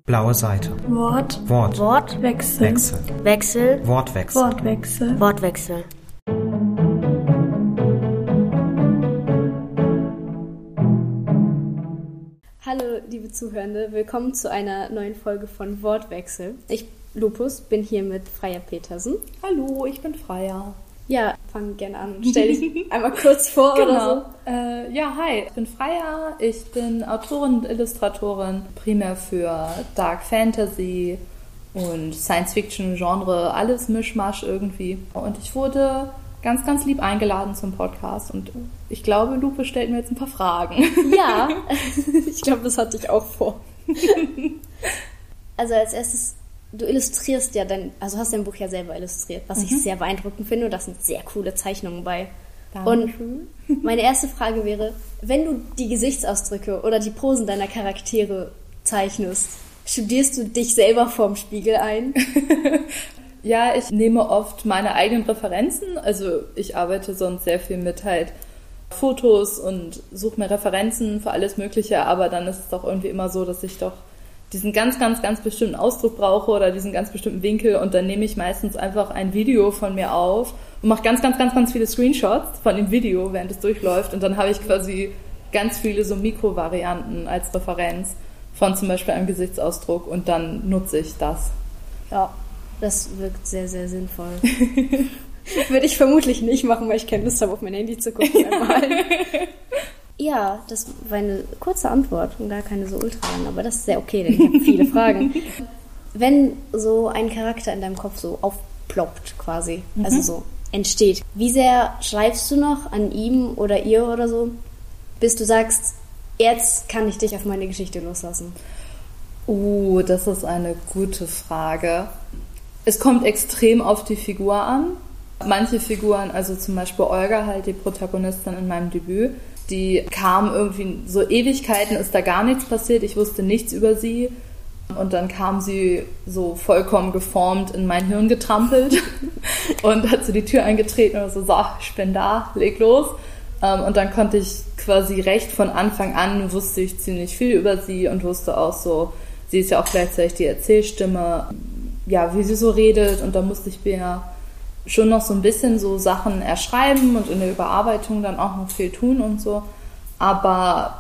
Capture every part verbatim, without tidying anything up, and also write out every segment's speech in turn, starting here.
Blaue Seite. Wort. Wort. Wort. Wechsel. Wechsel. Wechsel. Wortwechsel. Wortwechsel. Wortwechsel. Hallo, liebe Zuhörende, willkommen zu einer neuen Folge von Wortwechsel. Ich, Lupus, bin hier mit Freya Petersen. Hallo, ich bin Freya. Ja, fang gerne an und stell dich einmal kurz vor Genau. oder so. Äh, ja, hi, ich bin Freya, ich bin Autorin und Illustratorin, primär für Dark Fantasy und Science-Fiction-Genre, alles Mischmasch irgendwie. Und ich wurde ganz, ganz lieb eingeladen zum Podcast und ich glaube, Lupe stellt mir jetzt ein paar Fragen. Ja, ich glaube, das hatte ich auch vor. Also als erstes, du illustrierst ja dein, also hast dein Buch ja selber illustriert, was mhm. ich sehr beeindruckend finde und da sind sehr coole Zeichnungen bei. Dankeschön. Und meine erste Frage wäre, wenn du die Gesichtsausdrücke oder die Posen deiner Charaktere zeichnest, studierst du dich selber vorm Spiegel ein? Ja, ich nehme oft meine eigenen Referenzen, also ich arbeite sonst sehr viel mit halt Fotos und suche mir Referenzen für alles Mögliche, aber dann ist es doch irgendwie immer so, dass ich doch diesen ganz, ganz, ganz bestimmten Ausdruck brauche oder diesen ganz bestimmten Winkel und dann nehme ich meistens einfach ein Video von mir auf und mache ganz, ganz, ganz, ganz viele Screenshots von dem Video, während es durchläuft und dann habe ich quasi ganz viele so Mikrovarianten als Referenz von zum Beispiel einem Gesichtsausdruck und dann nutze ich das. Ja, das wirkt sehr, sehr sinnvoll. Würde ich vermutlich nicht machen, weil ich keine Lust habe, auf mein Handy zu gucken. Ja, das war eine kurze Antwort und gar keine so ultra lang, aber das ist sehr okay, denn ich habe viele Fragen. Wenn so ein Charakter in deinem Kopf so aufploppt quasi, mhm. also so entsteht, wie sehr schreibst du noch an ihm oder ihr oder so, bis du sagst, jetzt kann ich dich auf meine Geschichte loslassen? Oh, das ist eine gute Frage. Es kommt extrem auf die Figur an. Manche Figuren, also zum Beispiel Olga, halt die Protagonistin in meinem Debüt, die kam irgendwie so Ewigkeiten, ist da gar nichts passiert, ich wusste nichts über sie und dann kam sie so vollkommen geformt in mein Hirn getrampelt und hat so die Tür eingetreten und so, so, ich bin da, leg los. Und dann konnte ich quasi recht von Anfang an, wusste ich ziemlich viel über sie und wusste auch so, sie ist ja auch gleichzeitig die Erzählstimme, ja, wie sie so redet und da musste ich mir schon noch so ein bisschen so Sachen erschreiben und in der Überarbeitung dann auch noch viel tun und so. Aber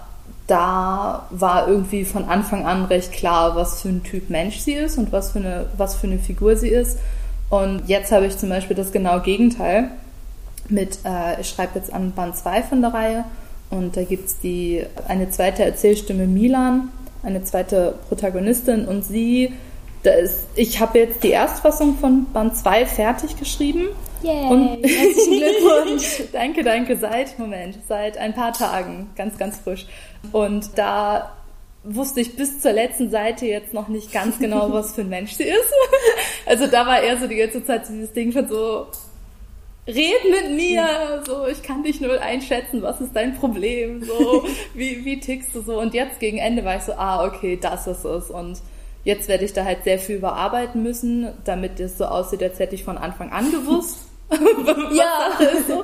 da war irgendwie von Anfang an recht klar, was für ein Typ Mensch sie ist und was für eine, was für eine Figur sie ist. Und jetzt habe ich zum Beispiel das genaue Gegenteil mit, äh, ich schreibe jetzt an Band zwei von der Reihe und da gibt es die, eine zweite Erzählstimme Milan, eine zweite Protagonistin und sie Da ist, ich habe jetzt die Erstfassung von Band zwei fertig geschrieben. Yay, und herzlichen Glückwunsch. danke, danke, seit, Moment, seit ein paar Tagen, ganz, ganz frisch. Und da wusste ich bis zur letzten Seite jetzt noch nicht ganz genau, was für ein Mensch sie ist. Also da war eher so die ganze Zeit dieses Ding von so, red mit mir, so, ich kann dich null einschätzen, was ist dein Problem, so, wie, wie tickst du so? Und jetzt gegen Ende war ich so, ah, okay, das ist es und jetzt werde ich da halt sehr viel überarbeiten müssen, damit es so aussieht, als hätte ich von Anfang an gewusst. Ja. So.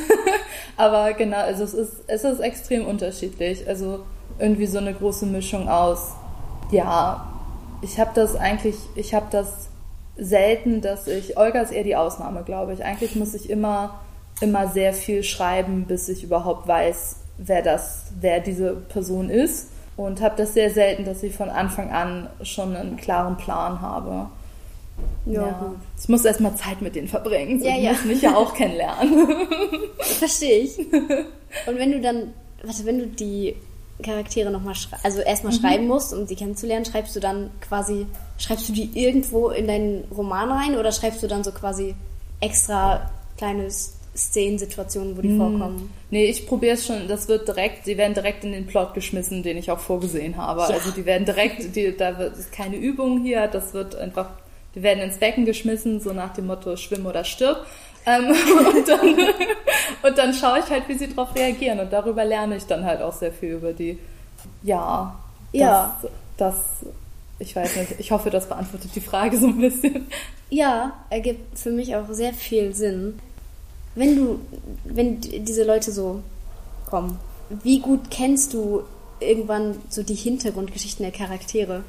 Aber genau, also es ist, es ist extrem unterschiedlich. Also irgendwie so eine große Mischung aus, ja, ich habe das eigentlich, ich habe das selten, dass ich, Olga ist eher die Ausnahme, glaube ich. Eigentlich muss ich immer, immer sehr viel schreiben, bis ich überhaupt weiß, wer das, wer diese Person ist. Und habe das sehr selten, dass ich von Anfang an schon einen klaren Plan habe. Ja, ja. gut. Ich muss erstmal Zeit mit denen verbringen. So, ja, die ja. müssen mich ja auch kennenlernen. Verstehe ich. Und wenn du dann, warte, wenn du die Charaktere nochmal schreibst, also erstmal mhm. schreiben musst, um sie kennenzulernen, schreibst du dann quasi, schreibst du die irgendwo in deinen Roman rein oder schreibst du dann so quasi extra kleines Szenen, Situationen, wo die hm. vorkommen? Nee, ich probiere es schon, das wird direkt, die werden direkt in den Plot geschmissen, den ich auch vorgesehen habe. Ja. Also die werden direkt, die, da wird ist keine Übung hier, das wird einfach, die werden ins Becken geschmissen, so nach dem Motto, schwimm oder stirb. Ähm, und, dann, und dann schaue ich halt, wie sie darauf reagieren und darüber lerne ich dann halt auch sehr viel über die, ja, das, ja. das, ich weiß nicht, ich hoffe, das beantwortet die Frage so ein bisschen. Ja, ergibt für mich auch sehr viel Sinn. Wenn du, wenn diese Leute so kommen, wie gut kennst du irgendwann so die Hintergrundgeschichten der Charaktere?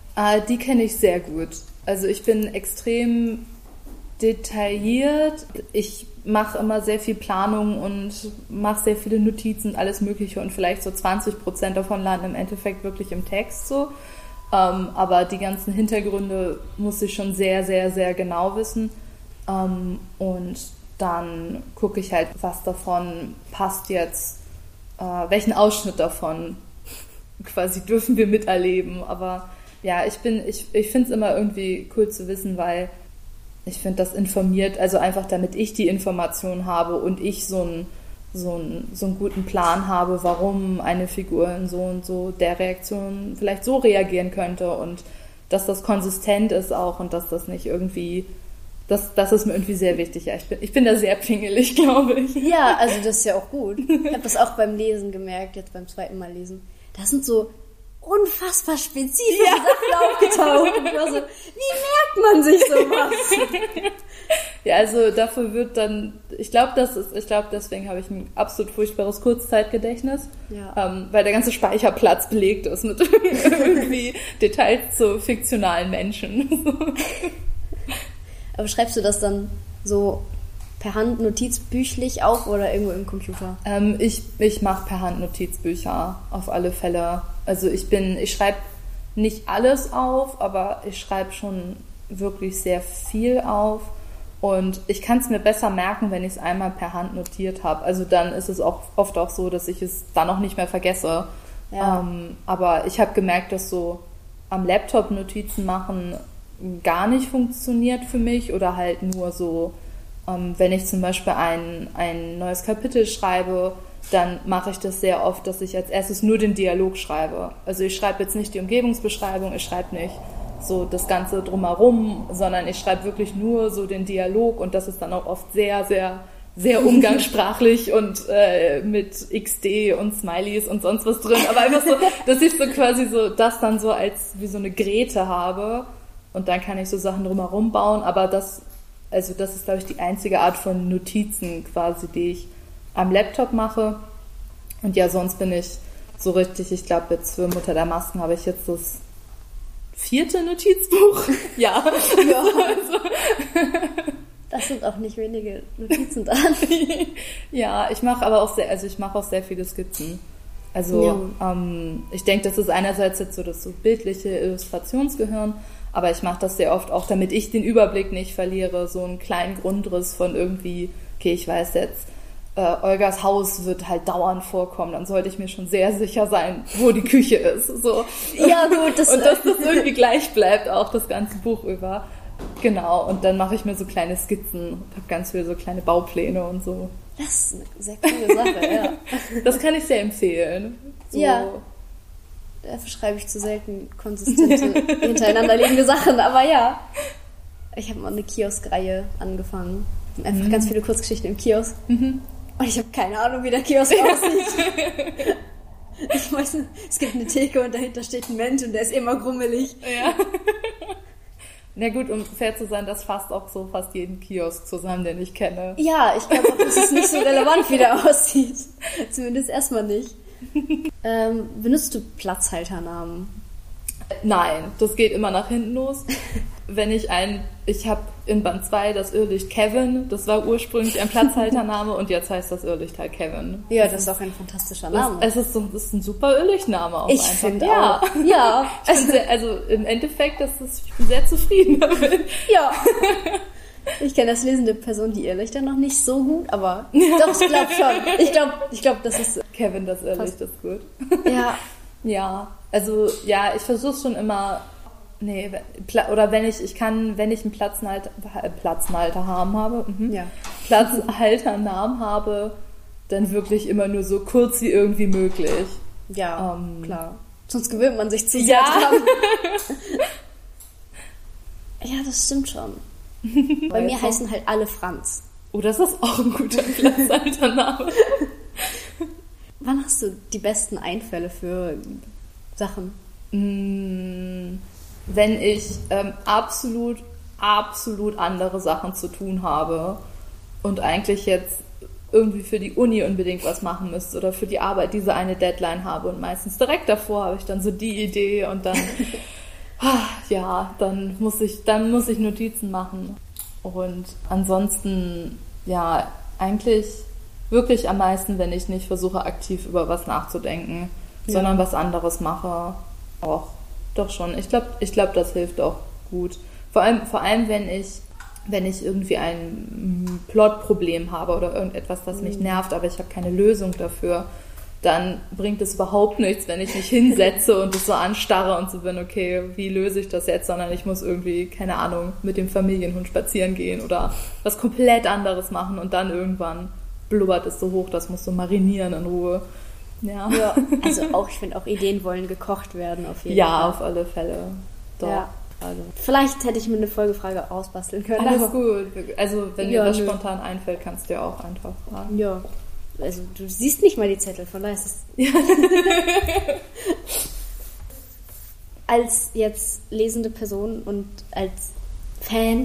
Äh, die kenne ich sehr gut. Also ich bin extrem detailliert. Ich mache immer sehr viel Planung und mache sehr viele Notizen, alles Mögliche und vielleicht so zwanzig Prozent davon landen im Endeffekt wirklich im Text so. Ähm, aber die ganzen Hintergründe muss ich schon sehr, sehr, sehr genau wissen. Ähm, und dann gucke ich halt, was davon passt jetzt, äh, welchen Ausschnitt davon quasi dürfen wir miterleben. Aber ja, ich bin, ich, ich finde es immer irgendwie cool zu wissen, weil ich finde, das informiert, also einfach damit ich die Information habe und ich so einen so einen, so einen guten Plan habe, warum eine Figur in so und so der Reaktion vielleicht so reagieren könnte und dass das konsistent ist auch und dass das nicht irgendwie, das, das ist mir irgendwie sehr wichtig. Ja, ich bin, ich bin da sehr pingelig, glaube ich. Ja, also das ist ja auch gut. Ich habe das auch beim Lesen gemerkt, jetzt beim zweiten Mal lesen. Das sind so unfassbar spezifische ja. Sachen aufgetaucht. Und ich war so, wie merkt man sich sowas? Ja, also dafür wird dann, ich glaube, das ist, ich glaube, deswegen habe ich ein absolut furchtbares Kurzzeitgedächtnis, ja. ähm, weil der ganze Speicherplatz belegt ist mit irgendwie Details zu fiktionalen Menschen. Aber schreibst du das dann so per Hand notizbüchlich auf oder irgendwo im Computer? Ähm, ich ich mache per Hand Notizbücher auf alle Fälle. Also ich bin, ich schreibe nicht alles auf, aber ich schreibe schon wirklich sehr viel auf. Und ich kann es mir besser merken, wenn ich es einmal per Hand notiert habe. Also dann ist es auch oft auch so, dass ich es dann auch nicht mehr vergesse. Ja. Ähm, aber ich habe gemerkt, dass so am Laptop Notizen machen gar nicht funktioniert für mich oder halt nur so, ähm, wenn ich zum Beispiel ein, ein neues Kapitel schreibe, dann mache ich das sehr oft, dass ich als erstes nur den Dialog schreibe. Also ich schreibe jetzt nicht die Umgebungsbeschreibung, ich schreibe nicht so das Ganze drumherum, sondern ich schreibe wirklich nur so den Dialog und das ist dann auch oft sehr, sehr, sehr umgangssprachlich und äh, mit X D und Smileys und sonst was drin, aber einfach so, dass ich so quasi so das dann so als wie so eine Grete habe und dann kann ich so Sachen drumherum bauen, aber das, also das ist, glaube ich, die einzige Art von Notizen quasi, die ich am Laptop mache und ja, sonst bin ich so richtig, ich glaube jetzt für Mutter der Masken habe ich jetzt das vierte Notizbuch. Ja. ja. Das sind auch nicht wenige Notizen dran. Ja, ich mache aber auch sehr, also ich mache auch sehr viele Skizzen. Also ja. ähm, ich denke, das ist einerseits jetzt so das so bildliche Illustrationsgehirn, aber ich mache das sehr oft auch, damit ich den Überblick nicht verliere, so einen kleinen Grundriss von irgendwie, okay, ich weiß jetzt, äh, Olgas Haus wird halt dauernd vorkommen, dann sollte ich mir schon sehr sicher sein, wo die Küche ist. So. Ja, gut. Das und dass das irgendwie gleich bleibt, auch das ganze Buch über. Genau, und dann mache ich mir so kleine Skizzen und habe ganz viele so kleine Baupläne und so. Das ist eine sehr coole Sache, ja. Das kann ich sehr empfehlen. So. Ja. Dafür schreibe ich zu selten konsistente, hintereinander liegende Sachen, aber ja. Ich habe mal eine Kiosk-Reihe angefangen. Einfach mhm. ganz viele Kurzgeschichten im Kiosk. Mhm. Und ich habe keine Ahnung, wie der Kiosk aussieht. Ich weiß nicht, es gibt eine Theke und dahinter steht ein Mensch und der ist immer grummelig. Ja. Na gut, um fair zu sein, das fasst auch so fast jeden Kiosk zusammen, den ich kenne. Ja, ich glaube auch, das ist nicht so relevant, wie der aussieht. Zumindest erstmal nicht. Ähm, benutzt du Platzhalternamen? Nein, das geht immer nach hinten los. Wenn ich ein, ich habe in Band zwei das Irrlicht Kevin, das war ursprünglich ein Platzhaltername und jetzt heißt das Irrlicht halt Kevin. Ja, das ist auch ein fantastischer Name. Das, es ist, so, das ist ein super Irrlichtname auch ich einfach. Ich finde ja. auch. Ja. Ich bin sehr, also im Endeffekt, das ist, ich bin sehr zufrieden damit. Ja. Ich kenne das lesende Person, die Irrlichter noch nicht so gut, aber doch, ich glaube schon. Ich glaube, ich glaub, das ist... Kevin, das Irrlicht ist gut. Ja. Ja, also ja, ich versuche schon immer... Nee, oder wenn ich, ich kann, wenn ich einen Platzhalter, Platzhalternamen habe, mhm. ja. Platzhalternamen habe, dann wirklich immer nur so kurz wie irgendwie möglich. Ja, ähm, klar. Sonst gewöhnt man sich zu sehr ja. dran. Ja, das stimmt schon. Bei mir heißen halt alle Franz. Oh, das ist auch ein guter Platzhaltername. Wann hast du die besten Einfälle für Sachen? Mmh. Wenn ich ähm, absolut, absolut andere Sachen zu tun habe und eigentlich jetzt irgendwie für die Uni unbedingt was machen müsste oder für die Arbeit diese eine Deadline habe und meistens direkt davor habe ich dann so die Idee und dann ja, dann muss ich, dann muss ich Notizen machen. Und ansonsten, ja, eigentlich wirklich am meisten, wenn ich nicht versuche, aktiv über was nachzudenken, ja. sondern was anderes mache. Auch, doch schon. Ich glaube, ich glaube, das hilft auch gut. Vor allem, vor allem, wenn ich, wenn ich irgendwie ein Plotproblem habe oder irgendetwas, das mich nervt, aber ich habe keine Lösung dafür, dann bringt es überhaupt nichts, wenn ich mich hinsetze und es so anstarre und so bin, okay, wie löse ich das jetzt, sondern ich muss irgendwie, keine Ahnung, mit dem Familienhund spazieren gehen oder was komplett anderes machen und dann irgendwann blubbert es so hoch, das muss so marinieren in Ruhe. Ja, ja also auch, ich finde auch Ideen wollen gekocht werden auf jeden ja, Fall. Ja, auf alle Fälle. Doch. Ja. Also. Vielleicht hätte ich mir eine Folgefrage ausbasteln können. Alles gut. Also wenn ja, dir das nö. spontan einfällt, kannst du ja auch einfach fragen. Ja. Also du siehst nicht mal die Zettel, von daher ist es... Ja. Als jetzt lesende Person und als Fan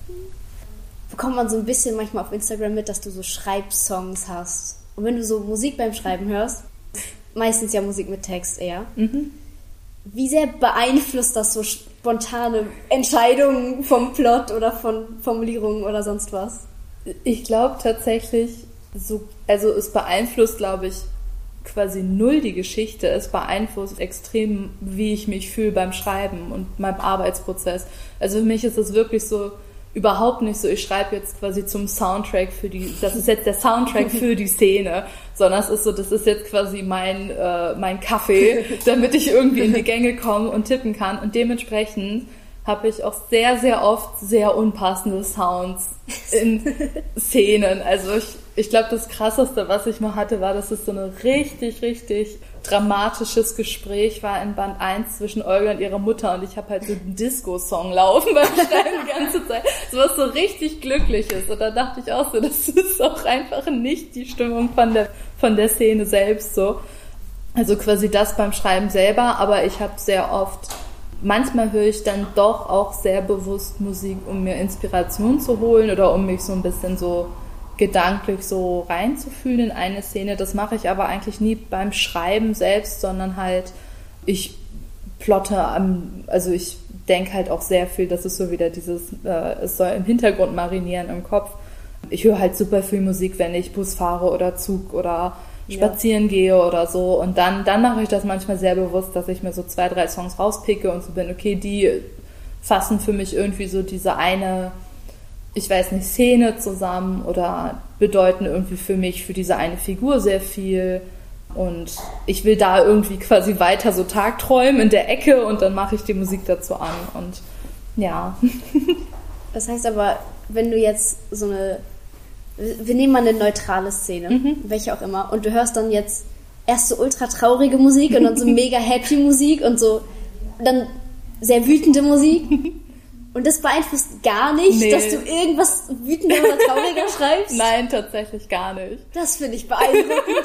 bekommt man so ein bisschen manchmal auf Instagram mit, dass du so Schreibsongs hast. Und wenn du so Musik beim Schreiben hörst, meistens ja Musik mit Text eher, mhm. wie sehr beeinflusst das so spontane Entscheidungen vom Plot oder von Formulierungen oder sonst was? Ich glaube tatsächlich, so, also es beeinflusst, glaube ich, quasi null die Geschichte. Es beeinflusst extrem, wie ich mich fühle beim Schreiben und meinem Arbeitsprozess. Also für mich ist es wirklich so, überhaupt nicht so, ich schreibe jetzt quasi zum Soundtrack für die, das ist jetzt der Soundtrack für die Szene, sondern es ist so, das ist jetzt quasi mein, äh, mein Kaffee, damit ich irgendwie in die Gänge komme und tippen kann. Und dementsprechend habe ich auch sehr, sehr oft sehr unpassende Sounds in Szenen. Also ich, ich glaube, das Krasseste, was ich mal hatte, war, dass es so ein richtig, richtig dramatisches Gespräch war in Band eins zwischen Olga und ihrer Mutter und ich habe halt so einen Disco-Song laufen beim Schreiben die ganze Zeit, so was so richtig Glückliches. Und da dachte ich auch so, das ist auch einfach nicht die Stimmung von der, von der Szene selbst so. Also quasi das beim Schreiben selber, aber ich habe sehr oft, manchmal höre ich dann doch auch sehr bewusst Musik, um mir Inspiration zu holen oder um mich so ein bisschen so gedanklich so reinzufühlen in eine Szene. Das mache ich aber eigentlich nie beim Schreiben selbst, sondern halt, ich plotte am, also ich denke halt auch sehr viel, das ist so wieder dieses, äh, es soll im Hintergrund marinieren im Kopf. Ich höre halt super viel Musik, wenn ich Bus fahre oder Zug oder spazieren ja. gehe oder so und dann, dann mache ich das manchmal sehr bewusst, dass ich mir so zwei, drei Songs rauspicke und so bin, okay, die fassen für mich irgendwie so diese eine, ich weiß nicht, Szene zusammen oder bedeuten irgendwie für mich, für diese eine Figur sehr viel und ich will da irgendwie quasi weiter so tagträumen in der Ecke und dann mache ich die Musik dazu an und ja. Das heißt aber, wenn du jetzt so eine, wir nehmen mal eine neutrale Szene, mhm. welche auch immer, und du hörst dann jetzt erst so ultra traurige Musik und dann so mega happy Musik und so dann sehr wütende Musik. Und das beeinflusst gar nicht, nee. dass du irgendwas wütender oder trauriger schreibst? Nein, tatsächlich gar nicht. Das finde ich beeindruckend.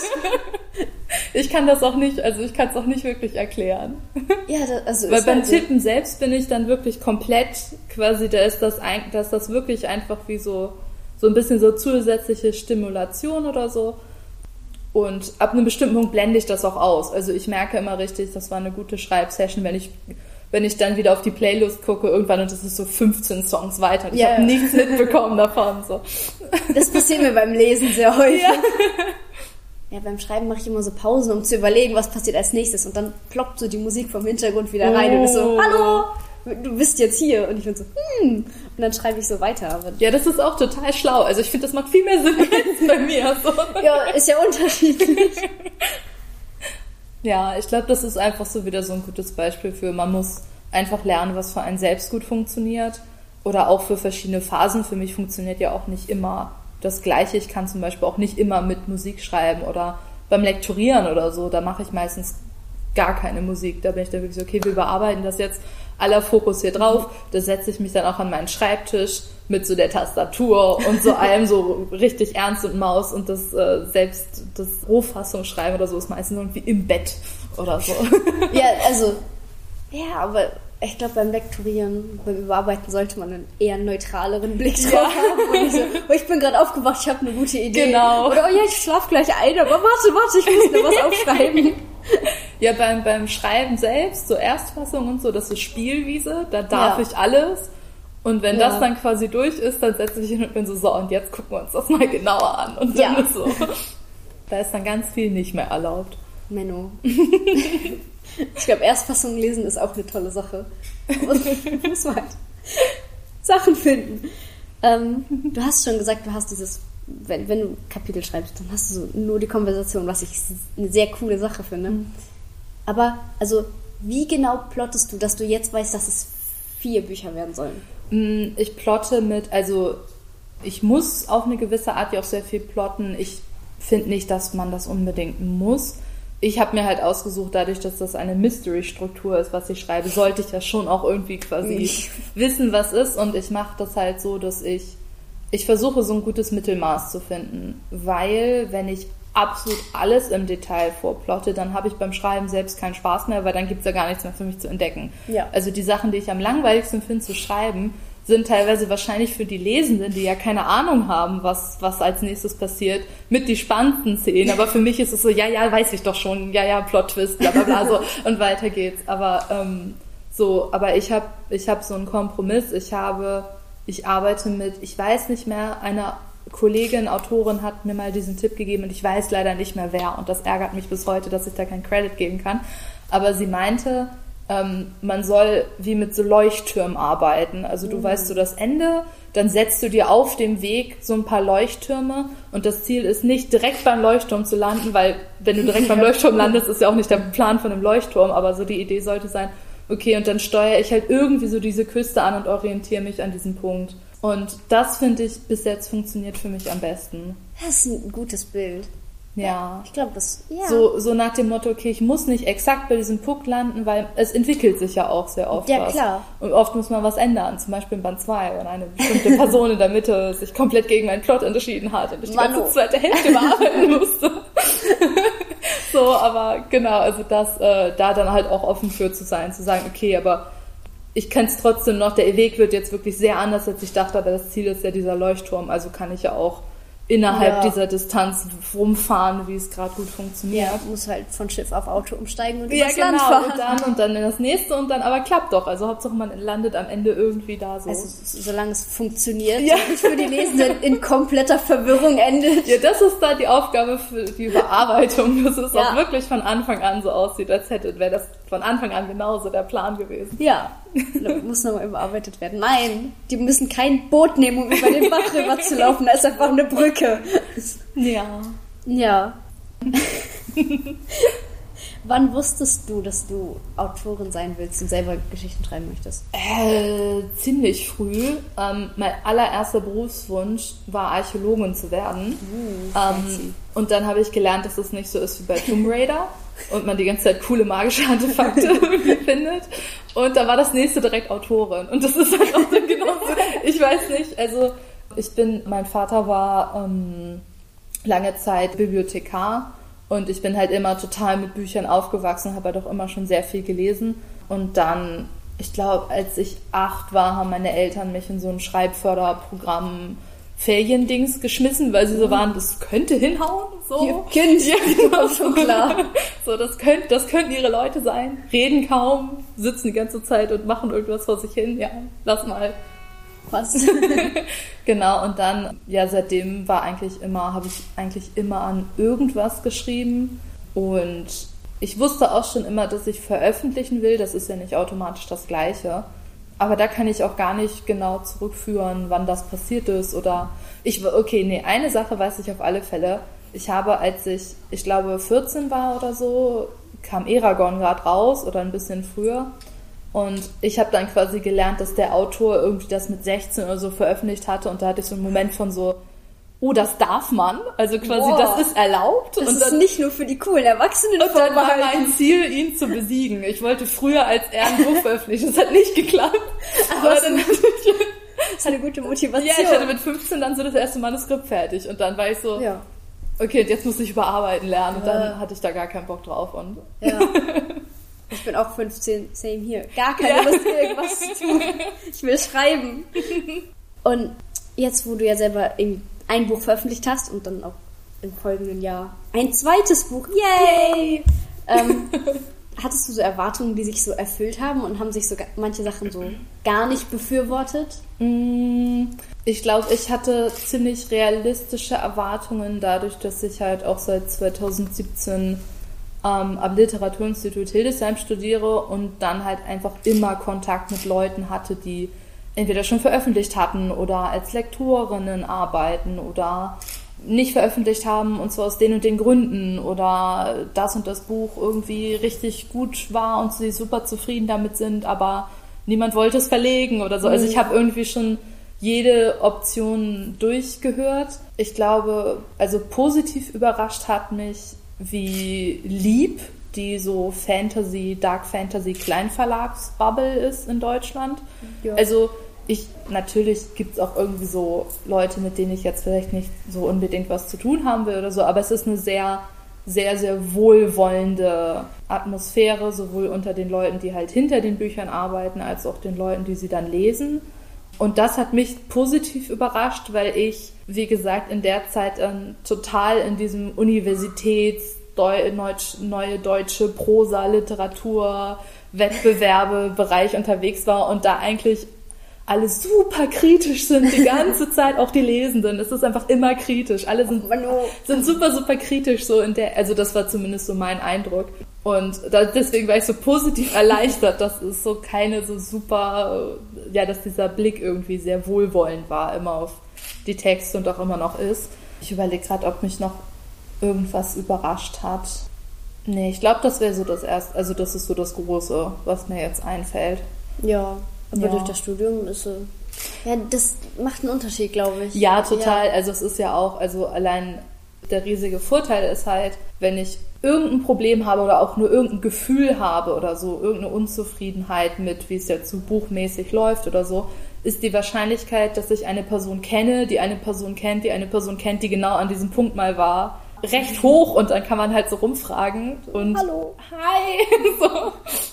Ich kann das auch nicht, also ich kann es auch nicht wirklich erklären. Ja, das, also Weil ist beim halt Tippen so. Selbst bin ich dann wirklich komplett, quasi, da ist das, da ist das wirklich einfach wie so, so ein bisschen so zusätzliche Stimulation oder so. Und ab einem bestimmten Punkt blende ich das auch aus. Also ich merke immer richtig, das war eine gute Schreibsession, wenn ich wenn ich dann wieder auf die Playlist gucke irgendwann und das ist so fünfzehn Songs weiter und ich yeah. habe nichts mitbekommen davon. So. Das passiert mir beim Lesen sehr häufig. Ja. Ja, beim Schreiben mache ich immer so Pausen, um zu überlegen, was passiert als nächstes und dann ploppt so die Musik vom Hintergrund wieder rein oh. und ist so, hallo, du bist jetzt hier und ich bin so, hm, und dann schreibe ich so weiter. Aber ja, das ist auch total schlau. Also ich finde, das macht viel mehr Sinn als bei mir. So. Ja, ist ja unterschiedlich. Ja, ich glaube, das ist einfach so wieder so ein gutes Beispiel für, man muss einfach lernen, was für einen selbst gut funktioniert oder auch für verschiedene Phasen. Für mich funktioniert ja auch nicht immer das Gleiche. Ich kann zum Beispiel auch nicht immer mit Musik schreiben oder beim Lektorieren oder so, da mache ich meistens gar keine Musik. Da bin ich dann wirklich so, okay, wir bearbeiten das jetzt, aller Fokus hier drauf. Da setze ich mich dann auch an meinen Schreibtisch mit so der Tastatur und so allem so richtig ernst und Maus und das äh, selbst das Rohfassung schreiben oder so ist meistens irgendwie im Bett oder so. Ja, also ja, aber ich glaube beim Lektorieren, beim Überarbeiten sollte man einen eher neutraleren Blick drauf ja. haben. Und nicht so, oh, ich bin gerade aufgewacht, ich habe eine gute Idee. Genau. Oder oh ja, ich schlafe gleich ein, aber warte, warte, ich muss noch was aufschreiben. Ja, beim, beim Schreiben selbst, so Erstfassung und so, das ist Spielwiese, da darf Ja. ich alles. Und wenn Ja. das dann quasi durch ist, dann setze ich hin und bin so, so, und jetzt gucken wir uns das mal genauer an. Und dann Ja. ist so. Da ist dann ganz viel nicht mehr erlaubt. Menno. Ich glaube, Erstfassung lesen ist auch eine tolle Sache. Man muss halt Sachen finden. Ähm, du hast schon gesagt, du hast dieses, wenn, wenn du Kapitel schreibst, dann hast du so nur die Konversation, was ich eine sehr coole Sache finde. Mhm. Aber, also, wie genau plottest du, dass du jetzt weißt, dass es vier Bücher werden sollen? Ich plotte mit, also ich muss auf eine gewisse Art ja auch sehr viel plotten. Ich finde nicht, dass man das unbedingt muss. Ich habe mir halt ausgesucht, dadurch, dass das eine Mystery-Struktur ist, was ich schreibe, sollte ich ja schon auch irgendwie quasi wissen, was ist. Und ich mache das halt so, dass ich, ich versuche so ein gutes Mittelmaß zu finden. Weil, wenn ich absolut alles im Detail vorplotte, dann habe ich beim Schreiben selbst keinen Spaß mehr, weil dann gibt es ja gar nichts mehr für mich zu entdecken. Ja. Also die Sachen, die ich am langweiligsten finde zu schreiben, sind teilweise wahrscheinlich für die Lesenden, die ja keine Ahnung haben, was, was als nächstes passiert, mit die spannendsten Szenen. Aber für mich ist es so, ja, ja, weiß ich doch schon, ja, ja, Plot-Twist, bla, bla, bla, so, und weiter geht's. Aber, ähm, so, aber ich habe ich hab so einen Kompromiss. Ich habe, ich arbeite mit, ich weiß nicht mehr, einer Kollegin, Autorin hat mir mal diesen Tipp gegeben und ich weiß leider nicht mehr wer und das ärgert mich bis heute, dass ich da keinen Credit geben kann. Aber sie meinte, ähm, man soll wie mit so Leuchttürmen arbeiten. Also du mhm. weißt so das Ende, dann setzt du dir auf dem Weg so ein paar Leuchttürme und das Ziel ist nicht direkt beim Leuchtturm zu landen, weil wenn du direkt beim Leuchtturm landest, ist ja auch nicht der Plan von einem Leuchtturm, aber so die Idee sollte sein, okay, und dann steuere ich halt irgendwie so diese Küste an und orientiere mich an diesem Punkt. Und das, finde ich, bis jetzt funktioniert für mich am besten. Das ist ein gutes Bild. Ja. Ich glaube, das, ja. So, so nach dem Motto, okay, ich muss nicht exakt bei diesem Punkt landen, weil es entwickelt sich ja auch sehr oft ja, was. Ja, klar. Und oft muss man was ändern. Zum Beispiel in Band zwei, wenn eine bestimmte Person in der Mitte sich komplett gegen meinen Plot entschieden hat und ich die Manu. ganze zweite Hälfte bearbeiten musste. So, aber genau, also das, äh, da dann halt auch offen für zu sein, zu sagen, okay, aber ich kann es trotzdem noch, der Weg wird jetzt wirklich sehr anders, als ich dachte, aber das Ziel ist ja dieser Leuchtturm, also kann ich ja auch innerhalb ja. dieser Distanz rumfahren, wie es gerade gut funktioniert. Ja, muss halt von Schiff auf Auto umsteigen und ja, übers genau. Land fahren. Und dann, und dann in das nächste und dann, aber klappt doch. Also Hauptsache man landet am Ende irgendwie da so. Also solange es funktioniert ja. und nicht für die Lesenden in kompletter Verwirrung endet. Ja, das ist da die Aufgabe für die Überarbeitung, dass es ja. auch wirklich von Anfang an so aussieht, als hätte, wäre das von Anfang an genauso der Plan gewesen. Ja, das muss nochmal überarbeitet werden. Nein, die müssen kein Boot nehmen, um über den Bach rüber zu laufen. Da ist einfach eine Brücke. Ja. Ja. Wann wusstest du, dass du Autorin sein willst und selber Geschichten schreiben möchtest? Äh, ziemlich früh. Ähm, mein allererster Berufswunsch war, Archäologin zu werden. Uh, ähm, und dann habe ich gelernt, dass es nicht so ist wie bei Tomb Raider und man die ganze Zeit coole magische Artefakte findet. Und da war das nächste direkt Autorin. Und das ist halt auch so genauso. Ich weiß nicht, also ich bin, mein Vater war ähm, lange Zeit Bibliothekar. Und ich bin halt immer total mit Büchern aufgewachsen, habe halt auch immer schon sehr viel gelesen. Und dann, ich glaube, als ich acht war, haben meine Eltern mich in so ein Schreibförderprogramm Feriendings geschmissen, weil sie so waren, das könnte hinhauen. So. Ihr Kind, ja, genau. schon klar. So, das, könnt, das könnten ihre Leute sein. Reden kaum, sitzen die ganze Zeit und machen irgendwas vor sich hin. Ja, lass mal. Was? Genau, und dann, ja, seitdem war eigentlich immer, habe ich eigentlich immer an irgendwas geschrieben und ich wusste auch schon immer, dass ich veröffentlichen will, das ist ja nicht automatisch das Gleiche, aber da kann ich auch gar nicht genau zurückführen, wann das passiert ist oder ich, okay, nee, eine Sache weiß ich auf alle Fälle, ich habe, als ich, ich glaube, vierzehn war oder so, kam Eragon gerade raus oder ein bisschen früher. Und ich habe dann quasi gelernt, dass der Autor irgendwie das mit sechzehn oder so veröffentlicht hatte. Und da hatte ich so einen Moment von so, oh, das darf man. Also quasi, wow. das ist erlaubt. Das und ist dann, nicht nur für die coolen Erwachsenen. Und dann war mein Ziel, ihn zu besiegen. Ich wollte früher als er ein Buch veröffentlichen. Das hat nicht geklappt. Aber, Aber dann das ist eine gute Motivation. Ja, ich hatte mit fünfzehn dann so das erste Manuskript fertig. Und dann war ich so, ja. okay, und jetzt muss ich überarbeiten lernen. Und dann äh. hatte ich da gar keinen Bock drauf. Und ja. Ich bin auch fünfzehn, same hier. Gar keine ja. Lust, irgendwas zu tun. Ich will schreiben. Und jetzt, wo du ja selber ein Buch veröffentlicht hast und dann auch im folgenden Jahr ein zweites Buch, yay! ähm, Hattest du so Erwartungen, die sich so erfüllt haben und haben sich so manche Sachen so gar nicht befürwortet? Ich glaube, ich hatte ziemlich realistische Erwartungen dadurch, dass ich halt auch seit zwanzig siebzehn ähm, am Literaturinstitut Hildesheim studiere und dann halt einfach immer Kontakt mit Leuten hatte, die entweder schon veröffentlicht hatten oder als Lektorinnen arbeiten oder nicht veröffentlicht haben und zwar aus den und den Gründen oder das und das Buch irgendwie richtig gut war und sie super zufrieden damit sind, aber niemand wollte es verlegen oder so. Also ich habe irgendwie schon jede Option durchgehört. Ich glaube, also positiv überrascht hat mich, wie lieb die so Fantasy, Dark Fantasy Kleinverlagsbubble ist in Deutschland. Ja. Also ich, natürlich gibt es auch irgendwie so Leute, mit denen ich jetzt vielleicht nicht so unbedingt was zu tun haben will oder so, aber es ist eine sehr, sehr, sehr wohlwollende Atmosphäre, sowohl unter den Leuten, die halt hinter den Büchern arbeiten, als auch den Leuten, die sie dann lesen. Und das hat mich positiv überrascht, weil ich, wie gesagt, in der Zeit ähm, total in diesem Universitäts-, Deu- neue deutsche Prosa, Literatur, Wettbewerbe Bereich unterwegs war und da eigentlich alle super kritisch sind die ganze Zeit, auch die Lesenden. Es ist einfach immer kritisch. Alle sind, sind super, super kritisch so in der, also das war zumindest so mein Eindruck. Und da, deswegen war ich so positiv erleichtert, dass es so keine so super, ja, dass dieser Blick irgendwie sehr wohlwollend war, immer auf die Texte und auch immer noch ist. Ich überlege gerade, ob mich noch irgendwas überrascht hat. Nee, ich glaube, das wäre so das erste, also das ist so das Große, was mir jetzt einfällt. Ja. Aber ja. durch das Studium ist so. Ja, das macht einen Unterschied, glaube ich. Ja, total. Ja. Also es ist ja auch, also allein der riesige Vorteil ist halt, wenn ich irgendein Problem habe oder auch nur irgendein Gefühl habe oder so, irgendeine Unzufriedenheit mit, wie es jetzt so buchmäßig läuft oder so, ist die Wahrscheinlichkeit, dass ich eine Person kenne, die eine Person kennt, die eine Person kennt, die genau an diesem Punkt mal war, recht hoch und dann kann man halt so rumfragen und hallo, hi, so.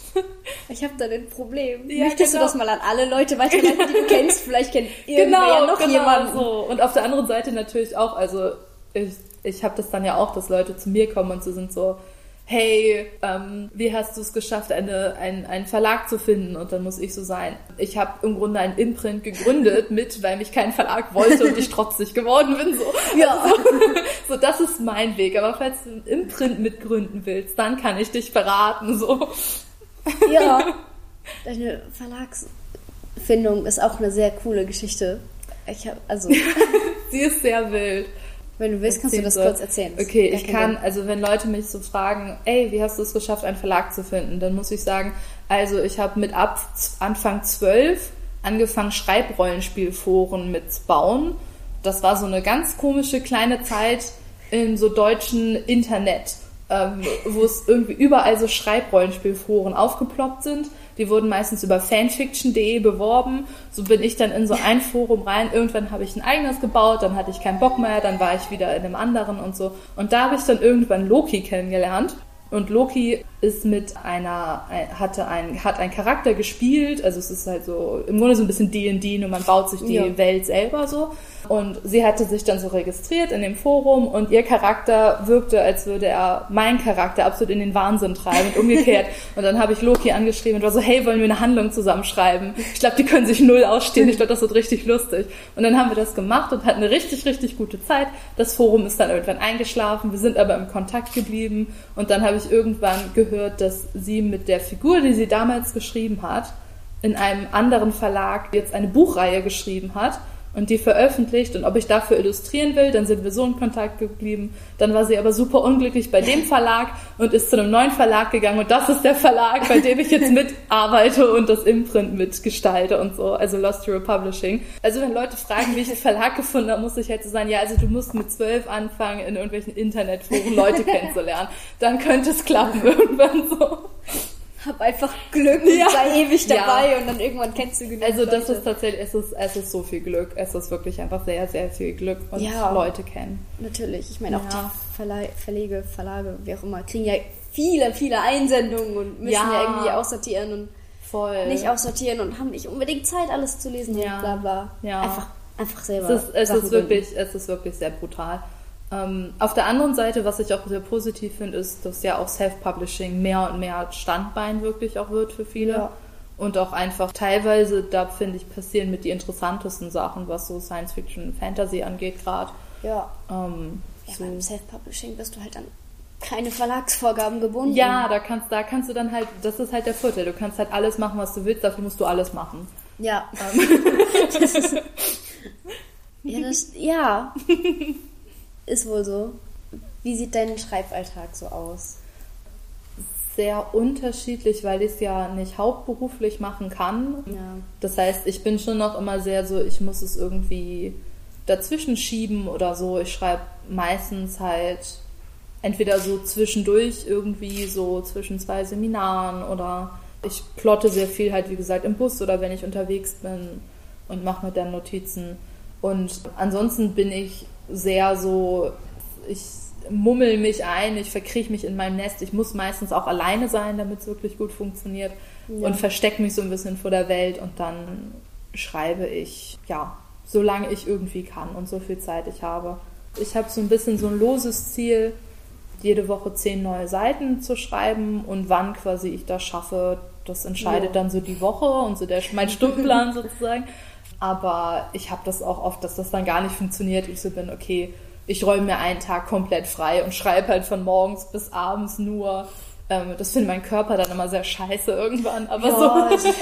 Ich habe da ein Problem. Ja, Möchtest genau. du das mal an alle Leute weiterleiten, die du kennst? Vielleicht kennt irgendwer genau, ja noch genau jemanden. So. Und auf der anderen Seite natürlich auch, also ich, ich habe das dann ja auch, dass Leute zu mir kommen und so sind so, hey, ähm, wie hast du es geschafft, eine, ein, einen Verlag zu finden? Und dann muss ich so sein, ich habe im Grunde einen Imprint gegründet mit, weil mich kein Verlag wollte und ich trotzig geworden bin. So. Ja. Also, so, das ist mein Weg. Aber falls du einen Imprint mitgründen willst, dann kann ich dich beraten. So. Ja, deine Verlagsfindung ist auch eine sehr coole Geschichte. Ich hab, also Sie ist sehr wild. Wenn du willst, kannst du das kurz erzählen. Das okay, ich kann, also wenn Leute mich so fragen, ey, wie hast du es geschafft, einen Verlag zu finden, dann muss ich sagen, also ich habe mit ab Anfang zwölf angefangen, Schreibrollenspielforen mitzubauen. Das war so eine ganz komische kleine Zeit im so deutschen Internet, ähm, wo es irgendwie überall so Schreibrollenspielforen aufgeploppt sind. Die wurden meistens über fanfiction punkt de beworben. So bin ich dann in so ein Forum rein. Irgendwann habe ich ein eigenes gebaut, dann hatte ich keinen Bock mehr, dann war ich wieder in einem anderen und so. Und da habe ich dann irgendwann Loki kennengelernt. Und Loki ist mit einer, hatte ein, hat einen Charakter gespielt, also es ist halt so, im Grunde so ein bisschen D und D, nur man baut sich die ja. Welt selber so. Und sie hatte sich dann so registriert in dem Forum und ihr Charakter wirkte, als würde er meinen Charakter absolut in den Wahnsinn treiben und umgekehrt. Und dann habe ich Loki angeschrieben und war so, hey, wollen wir eine Handlung zusammenschreiben? Ich glaube, die können sich null ausstehen, ich glaube, das wird richtig lustig. Und dann haben wir das gemacht und hatten eine richtig, richtig gute Zeit. Das Forum ist dann irgendwann eingeschlafen, wir sind aber im Kontakt geblieben und dann habe ich irgendwann gehört, dass sie mit der Figur, die sie damals geschrieben hat, in einem anderen Verlag jetzt eine Buchreihe geschrieben hat und die veröffentlicht und ob ich dafür illustrieren will, dann sind wir so in Kontakt geblieben. Dann war sie aber super unglücklich bei dem Verlag und ist zu einem neuen Verlag gegangen und das ist der Verlag, bei dem ich jetzt mitarbeite und das Imprint mitgestalte und so, also Lost Hero Publishing. Also wenn Leute fragen, wie ich den Verlag gefunden habe, muss ich halt so sagen, ja, also du musst mit zwölf anfangen, in irgendwelchen Internetforen Leute kennenzulernen. Dann könnte es klappen irgendwann so. Hab einfach Glück und ja. sei ewig dabei ja. und dann irgendwann kennst du genug Also das Leute. ist tatsächlich, es ist, es ist so viel Glück. Es ist wirklich einfach sehr, sehr viel Glück und ja, Leute kennen. Natürlich. Ich meine auch ja. die Verle- Verlege, Verlage, wie auch immer, kriegen ja viele, viele Einsendungen und müssen ja, ja irgendwie aussortieren und Voll. nicht aussortieren und haben nicht unbedingt Zeit, alles zu lesen ja. und bla bla. Ja. Einfach, einfach selber. Es ist, es Sachen ist wirklich, es ist wirklich sehr brutal. Ähm, auf der anderen Seite, was ich auch sehr positiv finde, ist, dass ja auch Self-Publishing mehr und mehr Standbein wirklich auch wird für viele. Ja. Und auch einfach teilweise, da finde ich, passieren mit die interessantesten Sachen, was so Science-Fiction und Fantasy angeht gerade. Ja. Ähm, ja, so. beim Self-Publishing bist du halt an keine Verlagsvorgaben gebunden. Ja, da kannst, da kannst du dann halt, das ist halt der Vorteil, du kannst halt alles machen, was du willst, dafür musst du alles machen. Ja. das ist, ja, das, ja. Ist wohl so. Wie sieht dein Schreiballtag so aus? Sehr unterschiedlich, weil ich es ja nicht hauptberuflich machen kann. Ja. Das heißt, ich bin schon noch immer sehr so, ich muss es irgendwie dazwischen schieben oder so. Ich schreibe meistens halt entweder so zwischendurch irgendwie so zwischen zwei Seminaren oder ich plotte sehr viel halt, wie gesagt, im Bus oder wenn ich unterwegs bin und mache mir dann Notizen. Und ansonsten bin ich sehr so, ich mummel mich ein, ich verkrieche mich in meinem Nest. Ich muss meistens auch alleine sein, damit es wirklich gut funktioniert. Ja. Und verstecke mich so ein bisschen vor der Welt und dann schreibe ich, ja, solange ich irgendwie kann und so viel Zeit ich habe. Ich habe so ein bisschen so ein loses Ziel, jede Woche zehn neue Seiten zu schreiben und wann quasi ich das schaffe, das entscheidet ja. dann so die Woche und so der, mein Stundenplan sozusagen. Aber ich habe das auch oft, dass das dann gar nicht funktioniert. Ich so bin, okay, ich räume mir einen Tag komplett frei und schreibe halt von morgens bis abends nur. Ähm, das findet mein Körper dann immer sehr scheiße irgendwann, aber ja, so.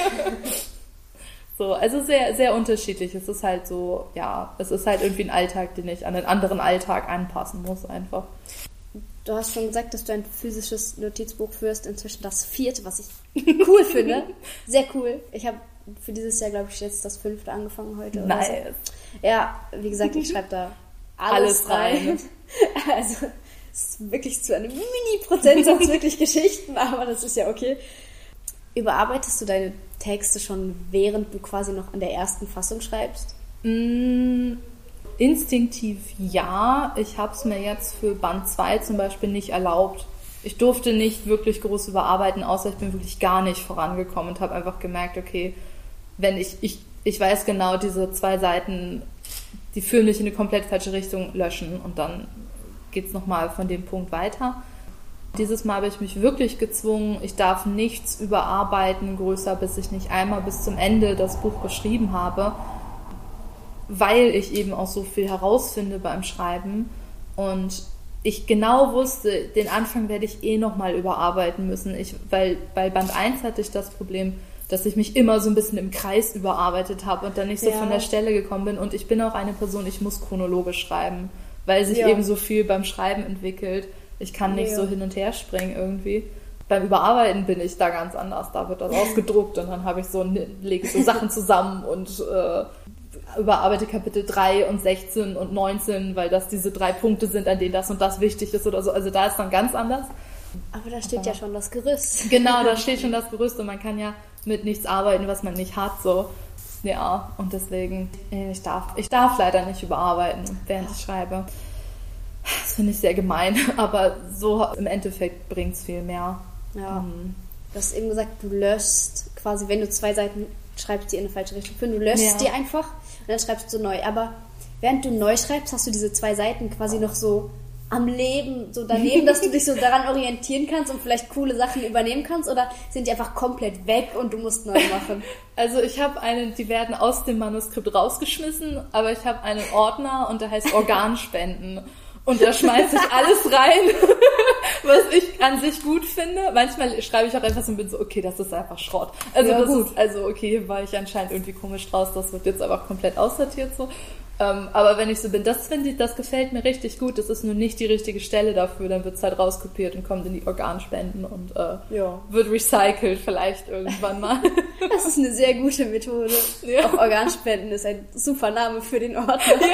so. Also sehr, sehr unterschiedlich. Es ist halt so, ja, es ist halt irgendwie ein Alltag, den ich an einen anderen Alltag anpassen muss einfach. Du hast schon gesagt, dass du ein physisches Notizbuch führst, inzwischen das vierte, was ich cool finde. Sehr cool. Ich habe für dieses Jahr, glaube ich, jetzt das fünfte angefangen heute. Nice. Oder so. Ja, wie gesagt, ich schreibe da alles, alles rein. rein. Also es ist wirklich zu einem Mini-Prozentsatz wirklich Geschichten, aber das ist ja okay. Überarbeitest du deine Texte schon, während du quasi noch an der ersten Fassung schreibst? Mm, instinktiv ja. Ich habe es mir jetzt für Band zwei zum Beispiel nicht erlaubt. Ich durfte nicht wirklich groß überarbeiten, außer ich bin wirklich gar nicht vorangekommen und habe einfach gemerkt, okay, wenn ich, ich, ich weiß genau, diese zwei Seiten, die führen mich in eine komplett falsche Richtung, löschen und dann geht's nochmal von dem Punkt weiter. Dieses Mal habe ich mich wirklich gezwungen, ich darf nichts überarbeiten größer, bis ich nicht einmal bis zum Ende das Buch geschrieben habe, weil ich eben auch so viel herausfinde beim Schreiben und ich genau wusste, den Anfang werde ich eh nochmal überarbeiten müssen, ich, weil bei Band eins hatte ich das Problem, dass ich mich immer so ein bisschen im Kreis überarbeitet habe und dann nicht so ja. von der Stelle gekommen bin. Und ich bin auch eine Person, ich muss chronologisch schreiben, weil sich ja. eben so viel beim Schreiben entwickelt. Ich kann nicht ja. so hin und her springen irgendwie. Beim Überarbeiten bin ich da ganz anders. Da wird das ausgedruckt und dann habe ich so, lege ich so Sachen zusammen und äh, überarbeite Kapitel drei und sechzehn und neunzehn, weil das diese drei Punkte sind, an denen das und das wichtig ist oder so. Also da ist dann ganz anders. Aber da steht Aber, ja schon das Gerüst. Genau, da steht schon das Gerüst und man kann ja mit nichts arbeiten, was man nicht hat, so. Ja, und deswegen, ich darf, ich darf leider nicht überarbeiten, während ich schreibe. Das finde ich sehr gemein, aber so im Endeffekt bringt es viel mehr. Ja, mhm. Du hast eben gesagt, du löschst quasi, wenn du zwei Seiten schreibst, die in eine falsche Richtung führen, du löschst ja. die einfach und dann schreibst du neu. Aber während du neu schreibst, hast du diese zwei Seiten quasi noch so am Leben, so daneben, dass du dich so daran orientieren kannst und vielleicht coole Sachen übernehmen kannst, oder sind die einfach komplett weg und du musst neu machen? Also ich habe einen, die werden aus dem Manuskript rausgeschmissen, aber ich habe einen Ordner und der heißt Organspenden und da schmeiße ich alles rein, was ich an sich gut finde. Manchmal schreibe ich auch einfach so und bin so, okay, das ist einfach Schrott. Also ja, das gut. ist, also okay, war ich anscheinend irgendwie komisch draus, das wird jetzt aber komplett aussortiert so. Ähm, aber wenn ich so bin, das finde ich, das gefällt mir richtig gut, das ist nur nicht die richtige Stelle dafür, dann wird es halt rauskopiert und kommt in die Organspenden und äh, ja. wird recycelt vielleicht irgendwann mal. Das ist eine sehr gute Methode. Ja. Auch Organspenden ist ein super Name für den Ordner. Ja.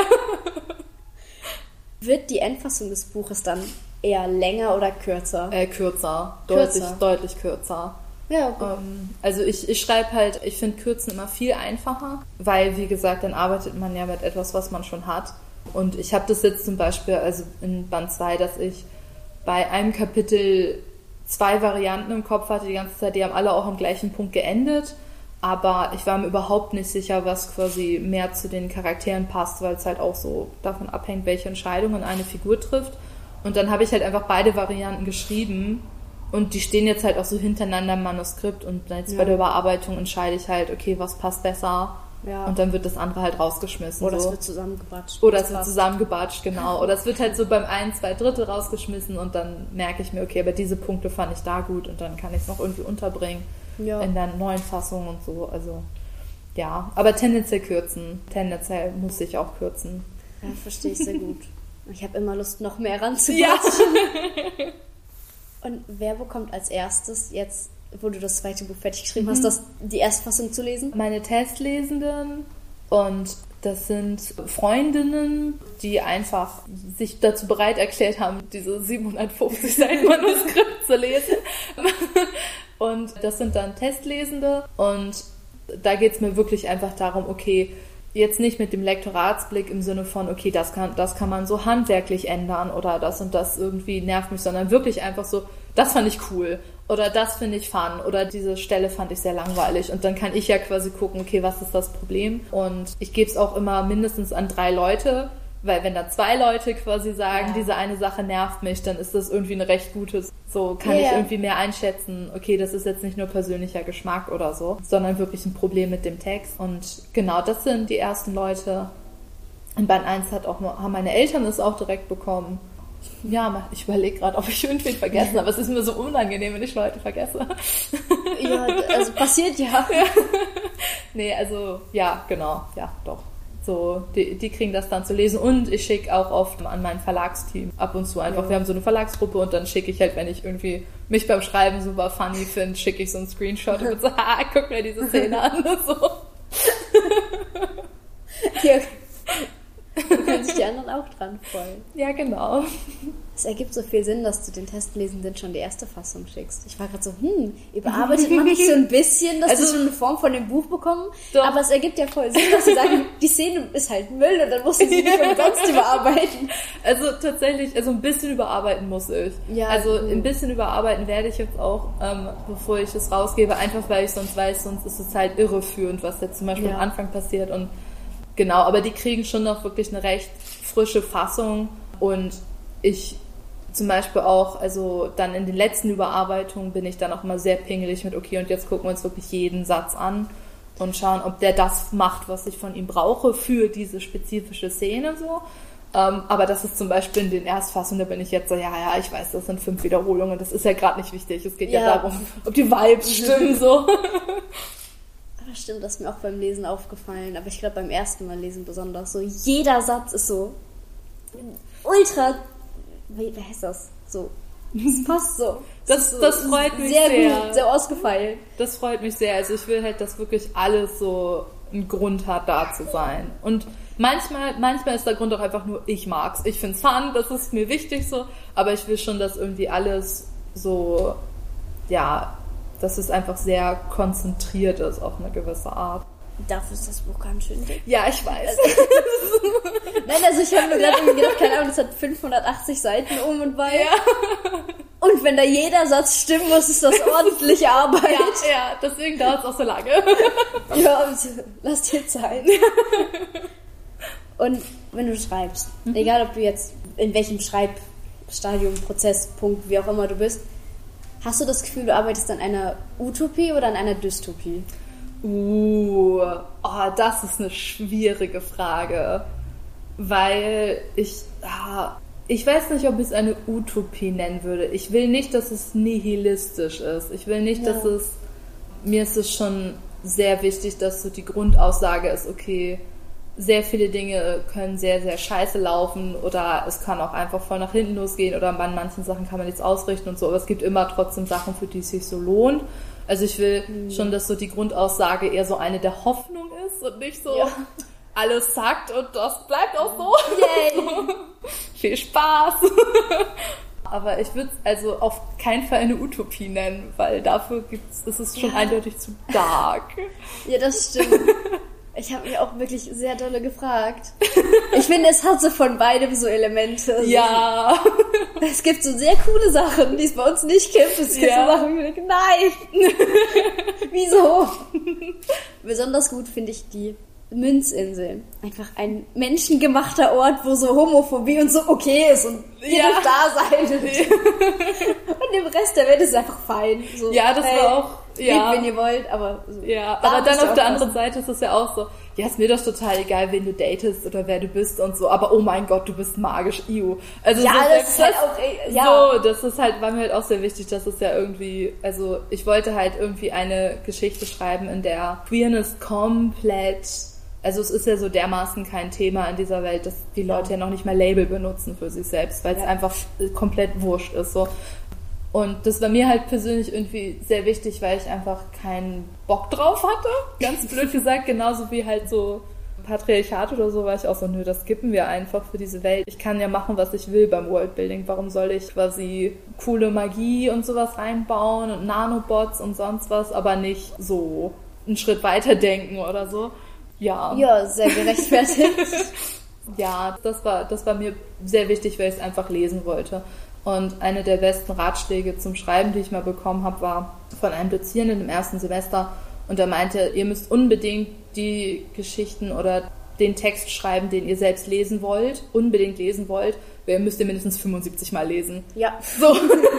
Wird die Endfassung des Buches dann eher länger oder kürzer? Äh, kürzer. Deutlich, kürzer. deutlich kürzer. Ja, okay. Ähm, also ich, ich schreibe halt, ich finde Kürzen immer viel einfacher, weil, wie gesagt, dann arbeitet man ja mit etwas, was man schon hat. Und ich habe das jetzt zum Beispiel, also in Band zwei, dass ich bei einem Kapitel zwei Varianten im Kopf hatte die ganze Zeit, die haben alle auch am gleichen Punkt geendet. Aber ich war mir überhaupt nicht sicher, was quasi mehr zu den Charakteren passt, weil es halt auch so davon abhängt, welche Entscheidungen eine Figur trifft. Und dann habe ich halt einfach beide Varianten geschrieben und die stehen jetzt halt auch so hintereinander im Manuskript und jetzt ja. bei der Überarbeitung entscheide ich halt, okay, was passt besser ja. und dann wird das andere halt rausgeschmissen. Oder so. es wird zusammengebatscht. Oder es wird zusammengebatscht, genau. Oder es wird halt so beim ein, zwei Drittel rausgeschmissen und dann merke ich mir, okay, aber diese Punkte fand ich da gut und dann kann ich es noch irgendwie unterbringen. Ja. In der neuen Fassung und so, also ja, aber tendenziell kürzen, tendenziell muss ich auch kürzen. Ja, verstehe ich sehr gut. Ich habe immer Lust, noch mehr ranzuquatschen. Ja. Und wer bekommt als erstes jetzt, wo du das zweite Buch fertig geschrieben mhm. hast, das, die Erstfassung zu lesen? Meine Testlesenden und das sind Freundinnen, die einfach sich dazu bereit erklärt haben, diese siebenhundertfünfzig Seiten Manuskript zu lesen. Und das sind dann Testlesende und da geht es mir wirklich einfach darum, okay, jetzt nicht mit dem Lektoratsblick im Sinne von, okay, das kann, das kann man so handwerklich ändern oder das und das irgendwie nervt mich, sondern wirklich einfach so, das fand ich cool oder das finde ich fun oder diese Stelle fand ich sehr langweilig und dann kann ich ja quasi gucken, okay, was ist das Problem? Und ich gebe es auch immer mindestens an drei Leute, weil wenn da zwei Leute quasi sagen, ja. diese eine Sache nervt mich, dann ist das irgendwie eine recht gutes, so kann yeah. ich irgendwie mehr einschätzen, okay, das ist jetzt nicht nur persönlicher Geschmack oder so, sondern wirklich ein Problem mit dem Text. Und genau, das sind die ersten Leute. In Band eins hat auch, haben meine Eltern es auch direkt bekommen. Ja, ich überlege gerade, ob ich irgendwen vergessen habe, aber es ist mir so unangenehm, wenn ich Leute vergesse. Ja, also passiert ja. ja. Nee, also, ja, genau, ja, doch. So, die, die kriegen das dann zu lesen und ich schicke auch oft an mein Verlagsteam ab und zu einfach. Ja. Wir haben so eine Verlagsgruppe und dann schicke ich halt, wenn ich irgendwie mich beim Schreiben super funny finde, schicke ich so einen Screenshot und so, ha, guck mir diese Szene an und so. Ja. Da können sich die anderen auch dran freuen. Ja, genau. Es ergibt so viel Sinn, dass du den Testlesenden schon die erste Fassung schickst. Ich war gerade so, hm, überarbeitet man nicht so ein bisschen, dass also, die schon eine Form von dem Buch bekommen? Doch. Aber es ergibt ja voll Sinn, dass sie sagen, die Szene ist halt Müll und dann mussten sie nicht umsonst überarbeiten. Also tatsächlich, also ein bisschen überarbeiten muss ich. Ja, also ein bisschen überarbeiten werde ich jetzt auch, ähm, bevor ich es rausgebe, einfach weil ich sonst weiß, sonst ist es halt irreführend, was jetzt zum Beispiel ja. am Anfang passiert. Und genau, aber die kriegen schon noch wirklich eine recht frische Fassung und ich zum Beispiel auch, also dann in den letzten Überarbeitungen bin ich dann auch mal sehr pingelig mit, okay, und jetzt gucken wir uns wirklich jeden Satz an und schauen, ob der das macht, was ich von ihm brauche für diese spezifische Szene so. Ähm, aber das ist zum Beispiel in den Erstfassungen, da bin ich jetzt so, ja, ja, ich weiß, das sind fünf Wiederholungen, das ist ja gerade nicht wichtig. Es geht ja, ja darum, ob die Vibes stimmen so. Aber stimmt, das ist mir auch beim Lesen aufgefallen, aber ich glaube beim ersten Mal lesen besonders so, jeder Satz ist so ultra... Wie heißt das? So. Das passt so. Das, so, das freut mich sehr. sehr. Gut, sehr ausgefeilt. Das freut mich sehr. Also ich will halt, dass wirklich alles so einen Grund hat, da zu sein. Und manchmal, manchmal ist der Grund auch einfach nur, ich mag's. Ich find's fun, das ist mir wichtig so. Aber ich will schon, dass irgendwie alles so, ja, dass es einfach sehr konzentriert ist auf eine gewisse Art. Dafür ist das Buch ganz schön dick. Ja, ich weiß. Nein, also ich habe mir gerade irgendwie gedacht, keine Ahnung, das hat fünfhundertachtzig Seiten um und bei. Ja. Und wenn da jeder Satz stimmen muss, ist das ordentliche Arbeit. Ja, ja, deswegen dauert es auch so lange. Ja, lass dir Zeit. Und wenn du schreibst, mhm. egal ob du jetzt in welchem Schreibstadium, Prozesspunkt, wie auch immer du bist, hast du das Gefühl, du arbeitest an einer Utopie oder an einer Dystopie? Uh, oh, das ist eine schwierige Frage, weil ich, ah, ich weiß nicht, ob ich es eine Utopie nennen würde. Ich will nicht, dass es nihilistisch ist. Ich will nicht, ja. dass es, mir ist es schon sehr wichtig, dass so die Grundaussage ist, okay, sehr viele Dinge können sehr, sehr scheiße laufen oder es kann auch einfach voll nach hinten losgehen oder an manchen Sachen kann man nichts ausrichten und so, aber es gibt immer trotzdem Sachen, für die es sich so lohnt. Also ich will mhm. schon, dass so die Grundaussage eher so eine der Hoffnung ist und nicht so ja. alles sagt und das bleibt auch so. Yay. Viel Spaß. Aber ich würde es also auf keinen Fall eine Utopie nennen, weil dafür gibt's, ist es schon ja. eindeutig zu dark. Ja, das stimmt. Ich habe mich auch wirklich sehr dolle gefragt. Ich finde, es hat so von beidem so Elemente. Also ja. Es gibt so sehr coole Sachen, die es bei uns nicht gibt. Es gibt ja. so Sachen, wo ich denke, nein. Wieso? Besonders gut finde ich die Münzinsel. Einfach ein menschengemachter Ort, wo so Homophobie und so okay ist und ihr ja. dürft da sein. Und im Rest der Welt ist es einfach fein. So, ja, das hey, war auch... Ja. Lebt, wenn ihr wollt, aber so. Ja, aber dann auf der anderen Seite ist es ja auch so, ja, ist mir doch total egal, wen du datest oder wer du bist und so, aber oh mein Gott, du bist magisch, iu. Also ja, so das ist halt auch, ja. So, das ist halt, war mir halt auch sehr wichtig, dass es ja irgendwie, also ich wollte halt irgendwie eine Geschichte schreiben, in der Queerness komplett, also es ist ja so dermaßen kein Thema in dieser Welt, dass die Leute ja noch nicht mal Label benutzen für sich selbst, weil es ja. einfach komplett wurscht ist, so. Und das war mir halt persönlich irgendwie sehr wichtig, weil ich einfach keinen Bock drauf hatte. Ganz blöd gesagt, genauso wie halt so Patriarchat oder so, war ich auch so, nö, das skippen wir einfach für diese Welt. Ich kann ja machen, was ich will beim Worldbuilding. Warum soll ich quasi coole Magie und sowas einbauen und Nanobots und sonst was, aber nicht so einen Schritt weiter denken oder so. Ja. Ja, sehr gerechtfertigt. Ja, das war, das war mir sehr wichtig, weil ich es einfach lesen wollte. Und eine der besten Ratschläge zum Schreiben, die ich mal bekommen habe, war von einem Dozierenden im ersten Semester. Und er meinte, ihr müsst unbedingt die Geschichten oder den Text schreiben, den ihr selbst lesen wollt, unbedingt lesen wollt, weil ihr müsst ihr mindestens fünfundsiebzig Mal lesen. Ja. So.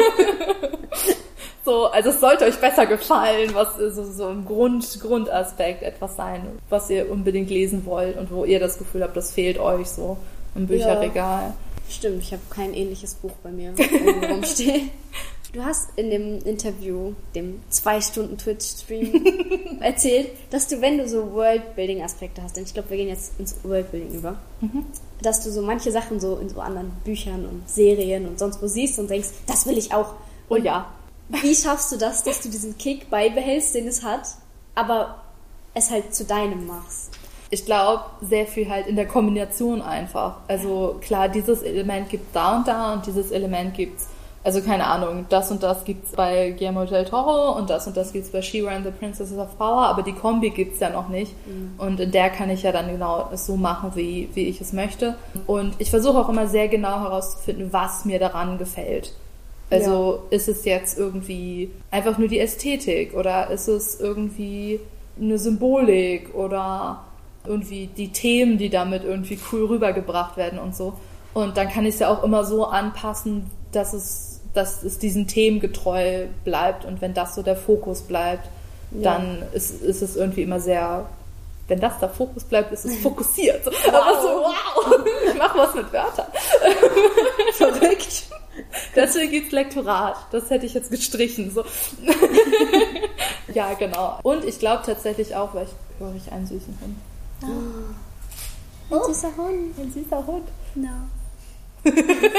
So, also es sollte euch besser gefallen, was so, so im Grund, Grundaspekt etwas sein, was ihr unbedingt lesen wollt und wo ihr das Gefühl habt, das fehlt euch so im Bücherregal. Ja. Stimmt, ich habe kein ähnliches Buch bei mir irgendwo rumstehen. Du hast in dem Interview, dem zwei Stunden Twitch-Stream, erzählt, dass du, wenn du so Worldbuilding-Aspekte hast, denn ich glaube, wir gehen jetzt ins Worldbuilding über, mhm. dass du so manche Sachen so in so anderen Büchern und Serien und sonst wo siehst und denkst, das will ich auch. Und oh ja. Wie schaffst du das, dass du diesen Kick beibehältst, den es hat, aber es halt zu deinem machst? Ich glaube, sehr viel halt in der Kombination einfach. Also klar, dieses Element gibt da und da und dieses Element gibt's, also keine Ahnung, das und das gibt's bei Guillermo del Toro und das und das gibt's bei She-Ra and the Princesses of Power, aber die Kombi gibt's ja noch nicht. Mhm. Und in der kann ich ja dann genau es so machen, wie, wie ich es möchte. Und ich versuche auch immer sehr genau herauszufinden, was mir daran gefällt. Also ja. Ist es jetzt irgendwie einfach nur die Ästhetik oder ist es irgendwie eine Symbolik oder irgendwie die Themen, die damit irgendwie cool rübergebracht werden und so. Und dann kann ich es ja auch immer so anpassen, dass es, dass es diesen Themen getreu bleibt. Und wenn das so der Fokus bleibt, ja. dann ist, ist es irgendwie immer sehr, wenn das der Fokus bleibt, ist es fokussiert. Wow. Aber so, wow, ich mach was mit Wörtern. Verrückt. Deswegen gibt's Lektorat. Das hätte ich jetzt gestrichen. So. Ja, genau. Und ich glaube tatsächlich auch, weil ich höre ich einen süßen Hund. Oh. Ein süßer Hund. Ein süßer Hund. No.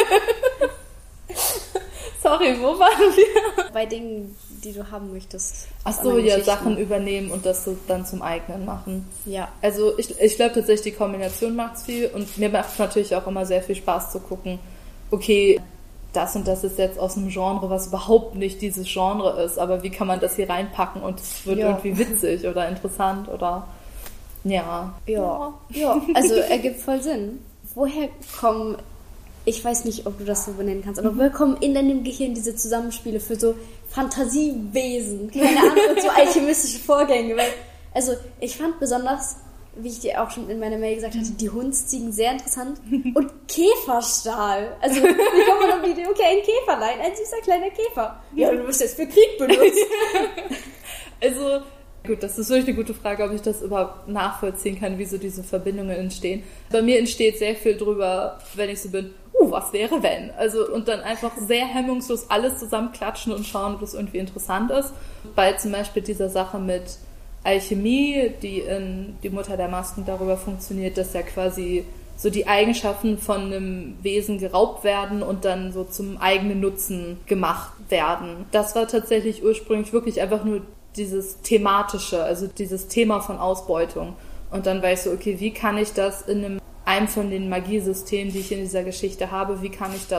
Sorry, wo waren wir? Bei Dingen, die du haben möchtest. Ach so, ja, Sachen übernehmen und das so dann zum eigenen machen. Ja. Also ich, ich glaube tatsächlich, die Kombination macht's viel und mir macht natürlich auch immer sehr viel Spaß zu gucken, okay, das und das ist jetzt aus einem Genre, was überhaupt nicht dieses Genre ist, aber wie kann man das hier reinpacken und es wird ja. irgendwie witzig oder interessant oder ja. Ja, ja, also ergibt voll Sinn. Woher kommen, ich weiß nicht, ob du das so benennen kannst, aber woher kommen in deinem Gehirn diese Zusammenspiele für so Fantasiewesen, keine Ahnung, und so alchemistische Vorgänge? Weil, also ich fand besonders, wie ich dir auch schon in meiner Mail gesagt hatte, die Hundsziegen sehr interessant und Käferstahl. Also wie kommt man auf die Idee, okay, ein Käferlein, ein süßer kleiner Käfer. Ja, du wirst jetzt für Krieg benutzt. Also gut, das ist wirklich eine gute Frage, ob ich das überhaupt nachvollziehen kann, wie so diese Verbindungen entstehen. Bei mir entsteht sehr viel drüber, wenn ich so bin, uh, was wäre wenn? Also und dann einfach sehr hemmungslos alles zusammenklatschen und schauen, ob das irgendwie interessant ist. Bei zum Beispiel dieser Sache mit Alchemie, die in Die Mutter der Masken darüber funktioniert, dass ja quasi so die Eigenschaften von einem Wesen geraubt werden und dann so zum eigenen Nutzen gemacht werden. Das war tatsächlich ursprünglich wirklich einfach nur dieses Thematische, also dieses Thema von Ausbeutung. Und dann war ich so, okay, wie kann ich das in einem, einem von den Magiesystemen, die ich in dieser Geschichte habe, wie kann ich das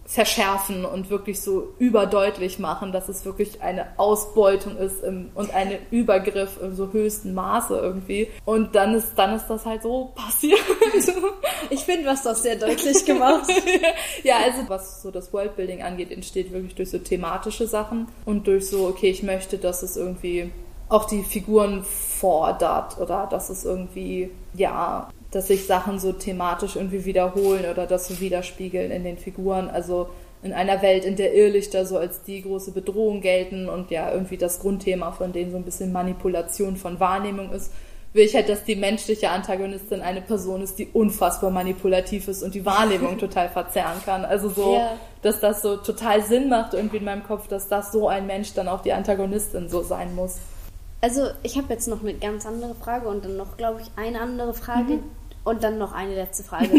verschärfen und wirklich so überdeutlich machen, dass es wirklich eine Ausbeutung ist im, und ein Übergriff im so höchsten Maße irgendwie. Und dann ist, dann ist das halt so passiert. Ich finde, du hast das sehr deutlich gemacht. Ja, also was so das Worldbuilding angeht, entsteht wirklich durch so thematische Sachen und durch so, okay, ich möchte, dass es irgendwie auch die Figuren fordert oder dass es irgendwie, ja, dass sich Sachen so thematisch irgendwie wiederholen oder das so widerspiegeln in den Figuren. Also in einer Welt, in der Irrlichter so als die große Bedrohung gelten und ja irgendwie das Grundthema von denen so ein bisschen Manipulation von Wahrnehmung ist, will ich halt, dass die menschliche Antagonistin eine Person ist, die unfassbar manipulativ ist und die Wahrnehmung total verzerren kann. Also so, ja. Dass das so total Sinn macht irgendwie in meinem Kopf, dass das so ein Mensch dann auch die Antagonistin so sein muss. Also ich habe jetzt noch eine ganz andere Frage und dann noch, glaube ich, eine andere Frage mhm. und dann noch eine letzte Frage.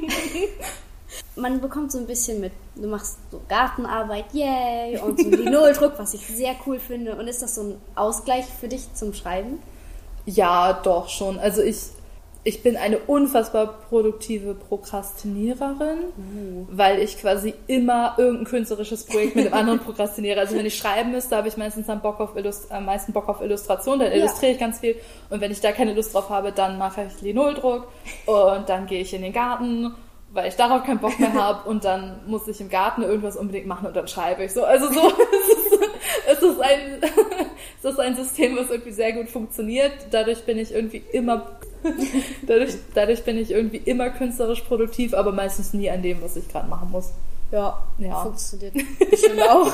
Man bekommt so ein bisschen mit, du machst so Gartenarbeit, yay, und so Linoldruck, was ich sehr cool finde. Und ist das so ein Ausgleich für dich zum Schreiben? Ja, doch schon. Also ich, ich bin eine unfassbar produktive Prokrastiniererin, mhm. weil ich quasi immer irgendein künstlerisches Projekt mit einem anderen prokrastiniere. Also wenn ich schreiben müsste, habe ich meistens am, Bock auf Illust- am meisten Bock auf Illustration, dann illustriere ja. ich ganz viel. Und wenn ich da keine Lust drauf habe, dann mache ich Linoldruck und dann gehe ich in den Garten, weil ich darauf keinen Bock mehr habe und dann muss ich im Garten irgendwas unbedingt machen und dann schreibe ich so. Also so, es ist, es ist ein, es ist ein System, was irgendwie sehr gut funktioniert. Dadurch bin ich irgendwie immer, dadurch, dadurch bin ich irgendwie immer künstlerisch produktiv, aber meistens nie an dem, was ich gerade machen muss. Ja, ja. Funktioniert bestimmt auch.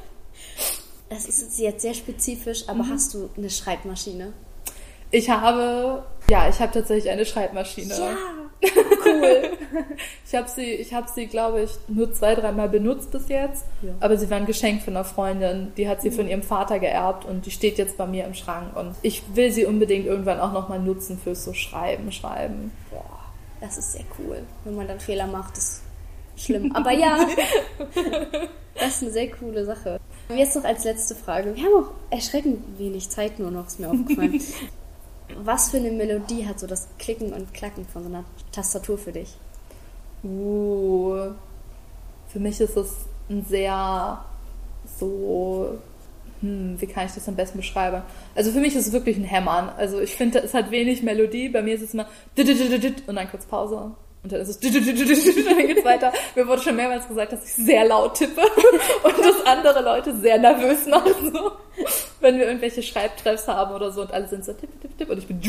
Das ist jetzt sehr spezifisch, aber mhm. hast du eine Schreibmaschine? Ich habe, ja, ich habe tatsächlich eine Schreibmaschine. Ja, cool. Ich habe sie, ich habe sie, glaube ich, nur zwei, dreimal benutzt bis jetzt. Ja. Aber sie war ein Geschenk von einer Freundin. Die hat sie mhm. von ihrem Vater geerbt und die steht jetzt bei mir im Schrank. Und ich will sie unbedingt irgendwann auch nochmal nutzen fürs so Schreiben, Schreiben. Boah, das ist sehr cool. Wenn man dann Fehler macht, ist schlimm. Aber ja, das ist eine sehr coole Sache. Jetzt noch als letzte Frage. Wir haben auch erschreckend wenig Zeit nur noch, ist mir aufgefallen. Was für eine Melodie hat so das Klicken und Klacken von so einer Tastatur für dich? Uh, für mich ist es ein sehr so, hm, wie kann ich das am besten beschreiben? Also für mich ist es wirklich ein Hämmern. Also ich finde, es hat wenig Melodie. Bei mir ist es immer und dann kurz Pause. Und dann ist es und dann geht's weiter. Mir wurde schon mehrmals gesagt, dass ich sehr laut tippe und das andere Leute sehr nervös machen. So. Wenn wir irgendwelche Schreibtreffs haben oder so und alle sind so tipp, tipp, tipp und ich bin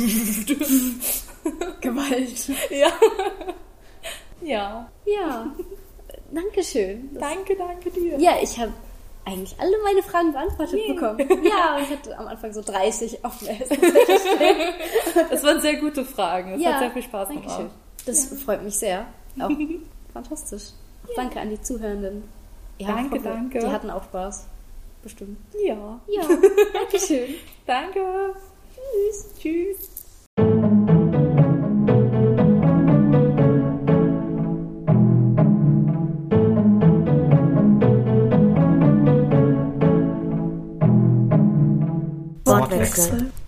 Gewalt. Ja. Ja. Ja. Dankeschön. Das danke, danke dir. Ja, ich habe eigentlich alle meine Fragen beantwortet yeah. bekommen. Ja, und ich hatte am Anfang so dreißig auf dem Essen. Das waren sehr gute Fragen. Es ja, hat sehr viel Spaß gemacht. Dankeschön. Das ja. freut mich sehr. Auch fantastisch. Auch ja. Danke an die Zuhörenden. Ja, danke, hoffe, danke. Die hatten auch Spaß. Bestimmt. Ja. Ja, Dankeschön. Danke. Tschüss. Tschüss. Wortwechsel.